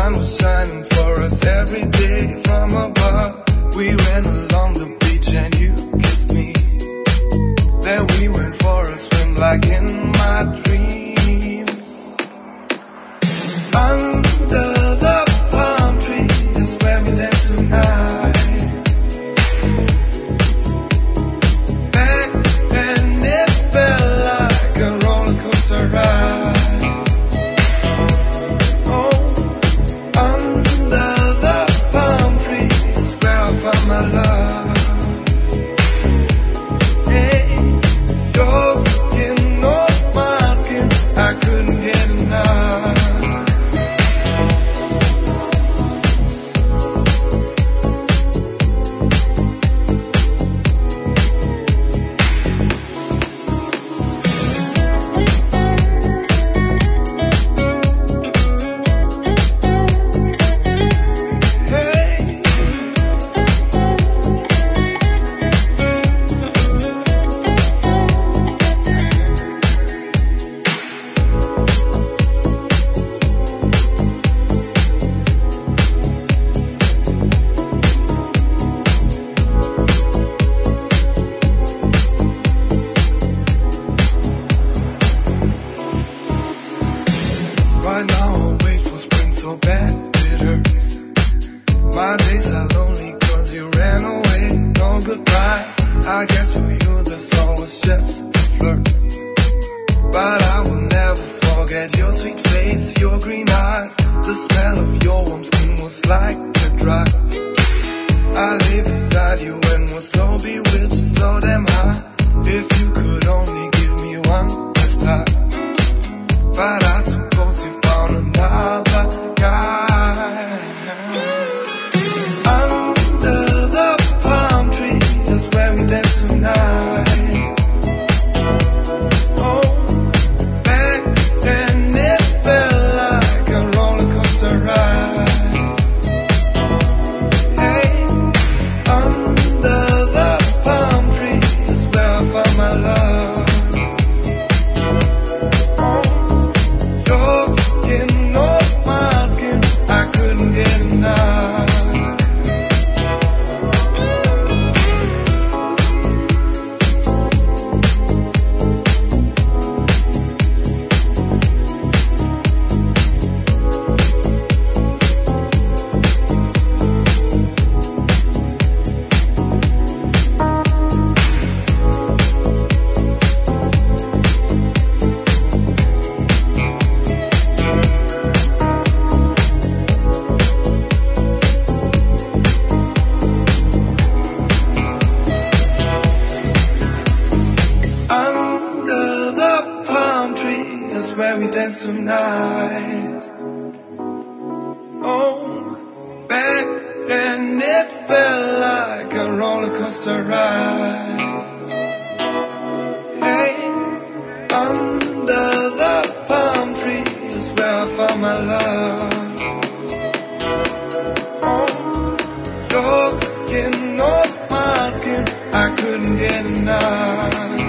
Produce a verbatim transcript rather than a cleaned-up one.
sun was shining for us every day from above. We ran along the beach and you kissed me. Then we went for a swim like in my dreams. Under the palm tree is where we dance tonight. Back then it felt like a roller coaster ride. Your skin on my skin, I couldn't get enough.